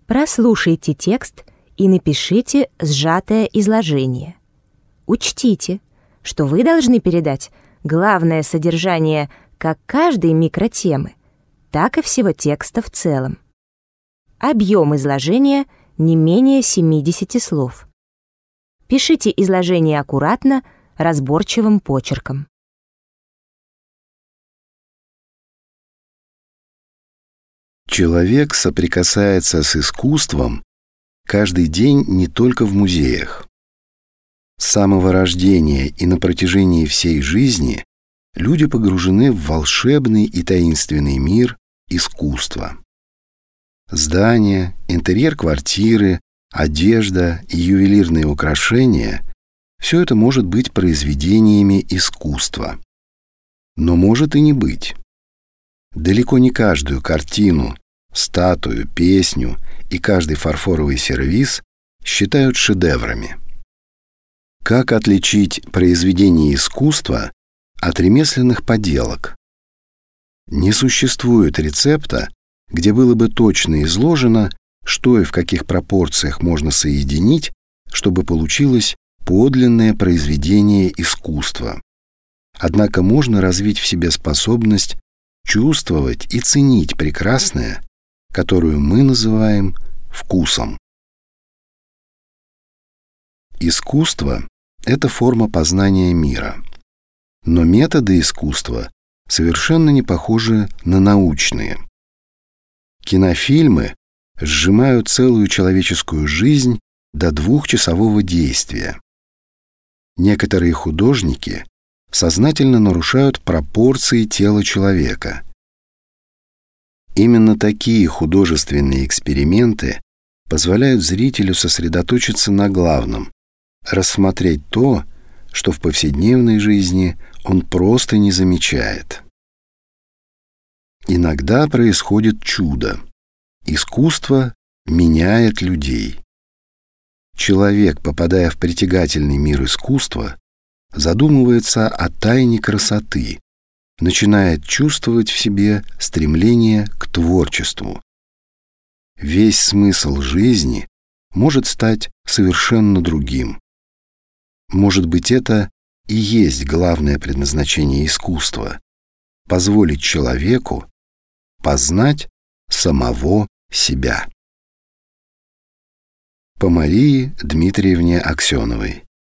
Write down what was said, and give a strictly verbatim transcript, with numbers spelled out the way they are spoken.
Прослушайте текст и напишите сжатое изложение. Учтите, что вы должны передать главное содержание как каждой микротемы, так и всего текста в целом. Объем изложения не менее семидесяти слов. Пишите изложение аккуратно, разборчивым почерком. Человек соприкасается с искусством каждый день не только в музеях. С самого рождения и на протяжении всей жизни люди погружены в волшебный и таинственный мир искусства. Здания, интерьер квартиры, одежда и ювелирные украшения – все это может быть произведениями искусства. Но может и не быть. Далеко не каждую картину, статую, песню и каждый фарфоровый сервиз считают шедеврами. Как отличить произведение искусства от ремесленных поделок? Не существует рецепта, где было бы точно изложено, что и в каких пропорциях можно соединить, чтобы получилось подлинное произведение искусства. Однако можно развить в себе способность чувствовать и ценить прекрасное, которую мы называем вкусом. Искусство – это форма познания мира. Но методы искусства совершенно не похожи на научные. Кинофильмы сжимают целую человеческую жизнь до двухчасового действия. Некоторые художники сознательно нарушают пропорции тела человека. Именно такие художественные эксперименты позволяют зрителю сосредоточиться на главном, рассмотреть то, что в повседневной жизни он просто не замечает. Иногда происходит чудо. Искусство меняет людей. Человек, попадая в притягательный мир искусства, задумывается о тайне красоты, начинает чувствовать в себе стремление к творчеству. Весь смысл жизни может стать совершенно другим. Может быть, это и есть главное предназначение искусства – позволить человеку познать самого себя. По Марии Дмитриевне Аксеновой.